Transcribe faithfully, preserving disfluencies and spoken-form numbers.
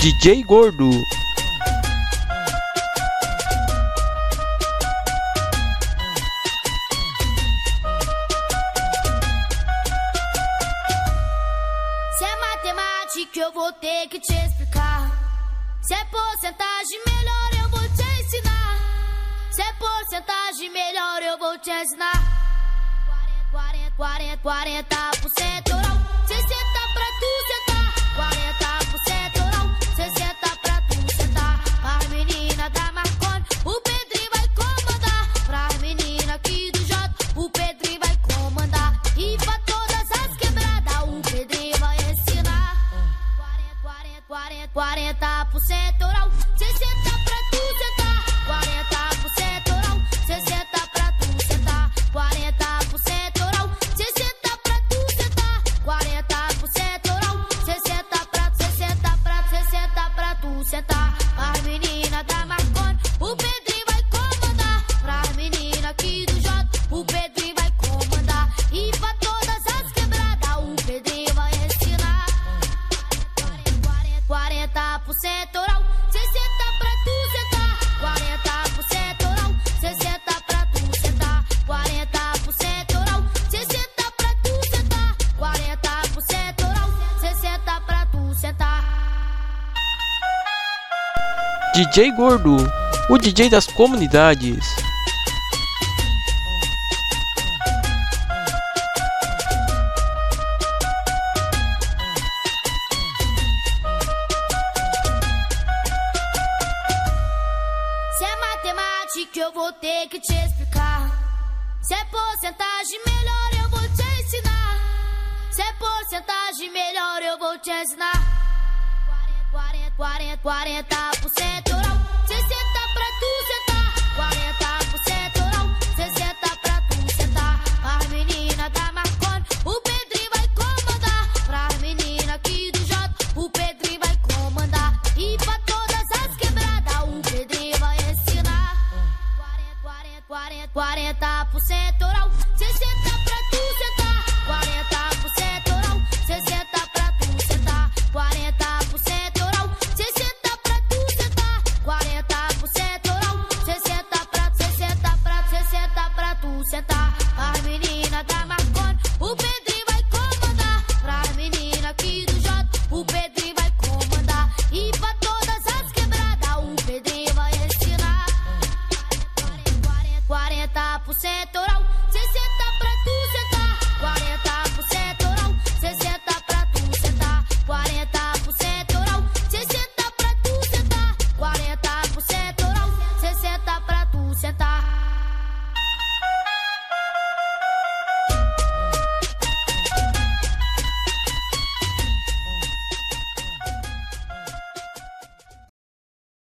D J Gordo. Se é matemática eu vou ter que te explicar. Se é porcentagem melhor eu vou te ensinar. Se é porcentagem melhor eu vou te ensinar. quarenta, quarenta, quarenta por cento oral, sessenta pra tu sentar. quarenta por cento oral, sessenta pra tu sentar. As meninas da Marconi, o Pedrinho vai comandar. Pras meninas aqui do J, o Pedrinho vai comandar. E pra todas as quebradas, o Pedrinho vai ensinar. quarenta, quarenta, quarenta, quarenta por cento oral, sessenta pra tu sentar. quarenta por cento oral, sessenta pra tu sentar. quarenta por cento oral, sessenta pra tu sentar. quarenta por cento oral, sessenta pra sessenta pra sessenta pra tu sentar. As meninas da Marconi, o Pedrinho vai comandar. Pras meninas aqui do J, o Pedrinho vai comandar. E pra todas as quebradas, o Pedrinho vai ensinar. quarenta por cento oral, sessenta pra tu sentar. quarenta por cento oral, sessenta pra tu sentar. quarenta por cento oral, sessenta pra tu sentar. quarenta por cento oral, sessenta pra tu sentar. D J Gordo, o D J das comunidades. Se é matemática eu vou ter que te explicar. Se é porcentagem melhor eu vou te ensinar. Se é porcentagem melhor eu vou te ensinar. quarenta, quarenta, quarenta por cento